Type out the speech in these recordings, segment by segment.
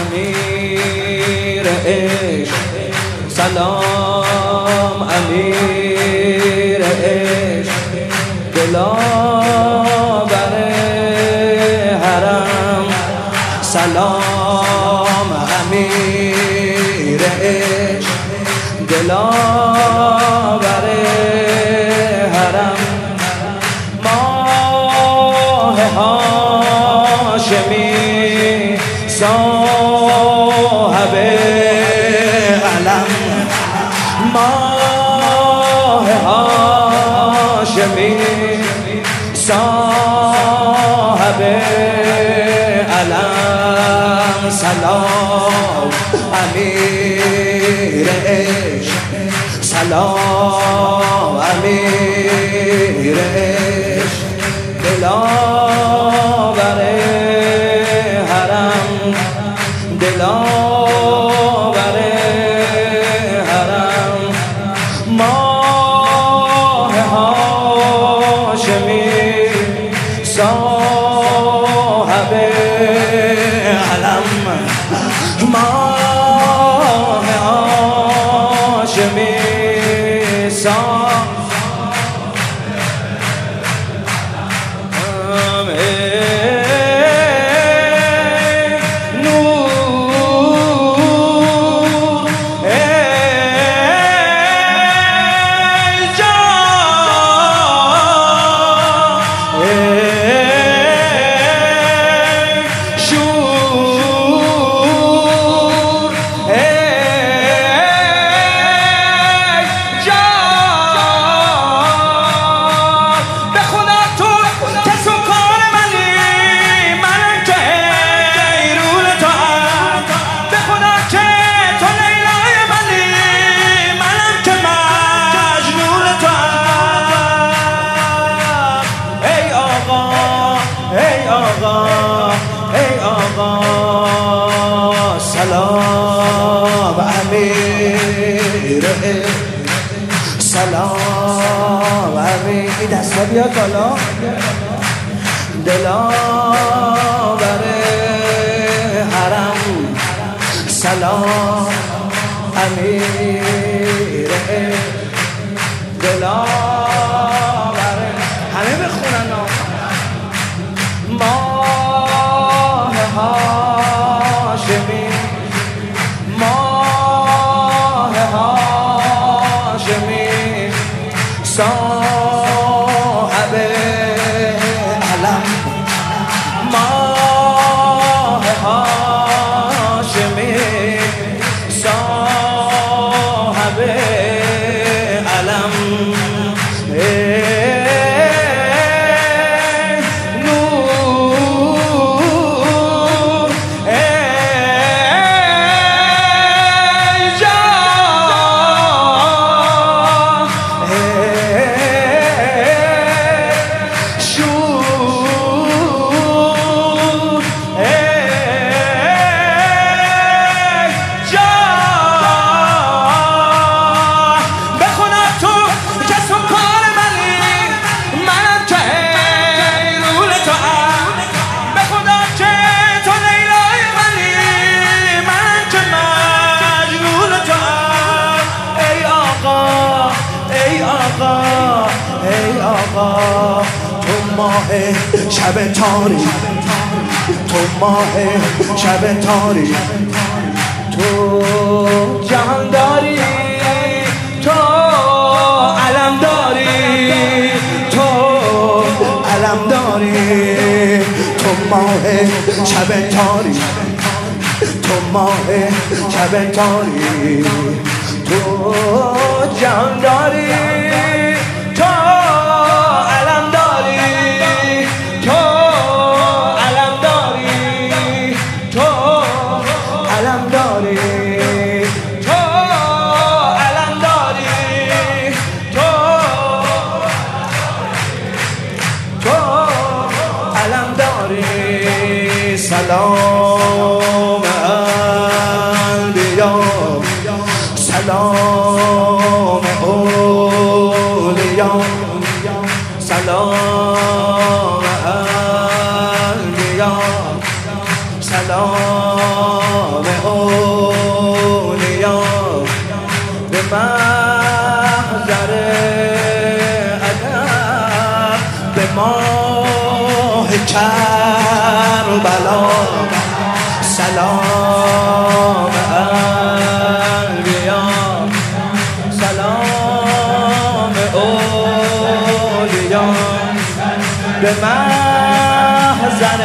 امیر عشق سلام امیر عشق دلاور حرم سلام امیر عشق دلاور حرم ماه هاشمی صاحب علم ماه هاشمی صاحب علم سلام امیر عشق سلام امیر عشق دلاور حرم دلاور حرم ماه هاشمی صاحب علم ماه هاشمی سلام امیر سلام امیر این دستا بیاد بالا دلاور حرم سلام امیر دلاور همه بخونن ماه هاشمی ماه هاشمی صاحب علم ماه هاشمی صاحب علم تو ماه شب تاریک تو ماه شب تاریک تو جهان داری تو علم داری تو علم داری تو ماه شب تاریک تو ماه شب تاریک تو جهان داری تو علم داری تو علم داری تو علم داری تو علم داری تو علم داری سلام انبیا سلام اولیا سلام انبیا سلام اولیا به محضر ادب به ماه کربلا سلام انبیا سلام اولیا به محضر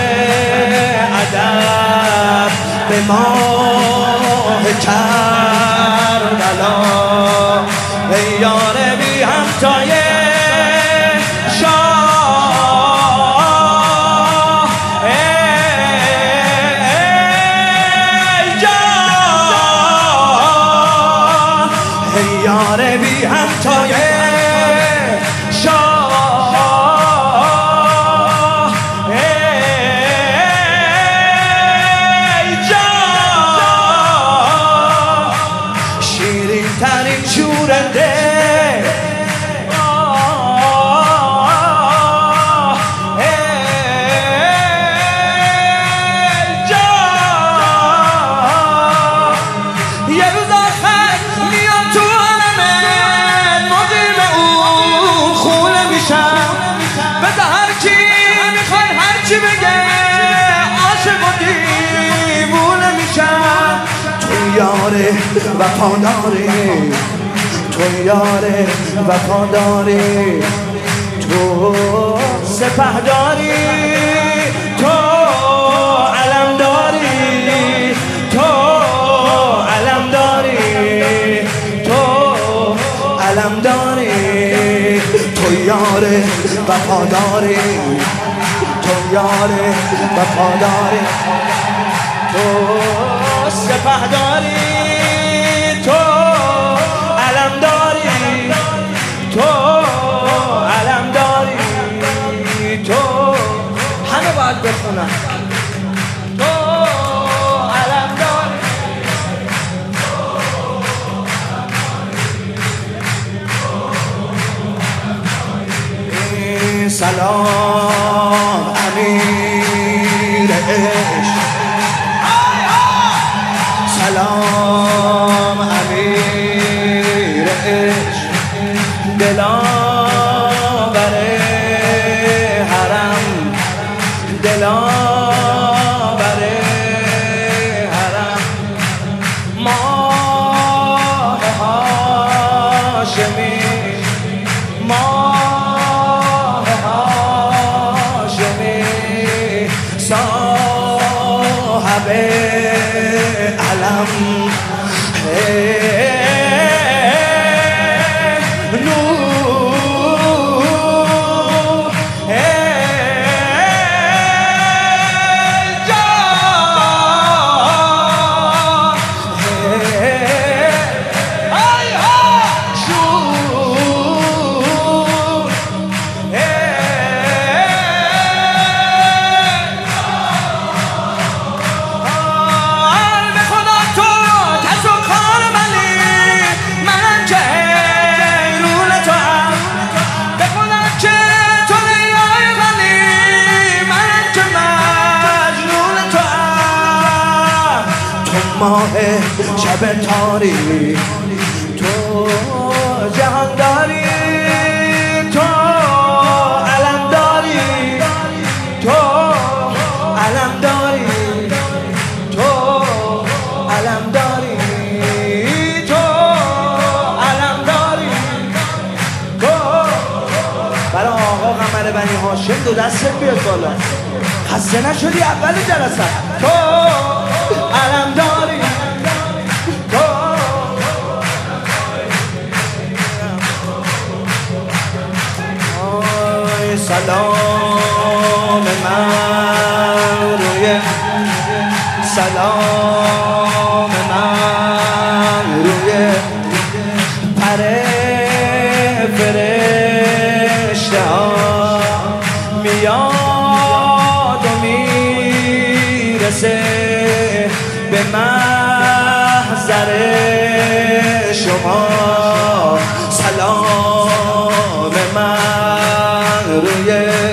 ادب به ماه کربلا ای یار بی همتای شاه ای جان ای یار بی همتای ترین شورنده یه روز آخر میام تو عالمت مقیم اون خونه میشم بده هر کی میخواد هرچی بگه عاشق و دیوونه میشم تو یار وفاداری تو یار وفاداری تو سپهداری تو علمداری تو علمداری تو علمداری تو یار وفاداری تو یار وفاداری تو سپهداری تو علمداری تو علمداری تو همه باید بخونن تو علمداری سلام امیر عشق سلام امیر عشق دلاور حرم دلاور حرم ماه هاشمی ماه هاشمی صاحب علم ماه شب تاری تو جهانداری تو علمداری تو علمداری تو علمداری تو علمداری تو برای آقا قمر بنی هاشم دو دستت بیاد بالا خسته نشدی اول جلسه تو علمداری تو آی سلام من روی سلام من روی پر فرشته ها میاد و میرسه به محضر شما سلام من روی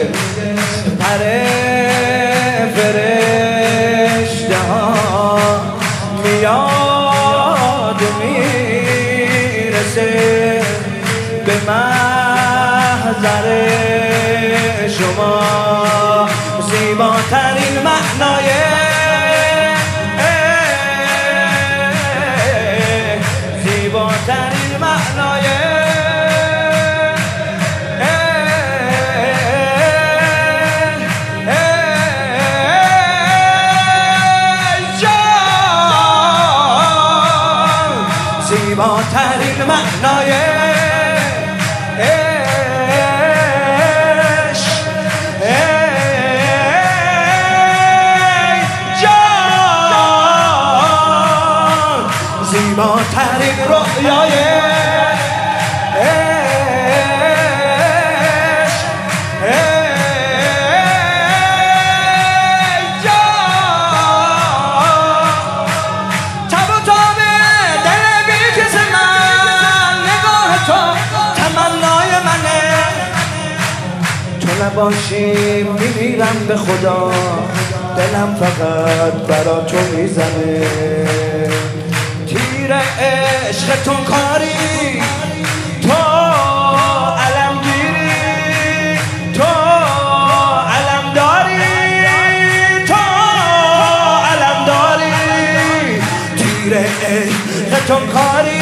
پر فرشته ها زیباترین معنای زیباترین معنای زیباترین معنای زیباترین رویای تب و تاب دل بی کس من نگاه تو تمنای منه تو نباشی میمیرم به خدا دلم فقط برا تو میزنه تیر عشق تو کاری تو علمگیری تو علمداری تو علمداری تیر عشق تو کاری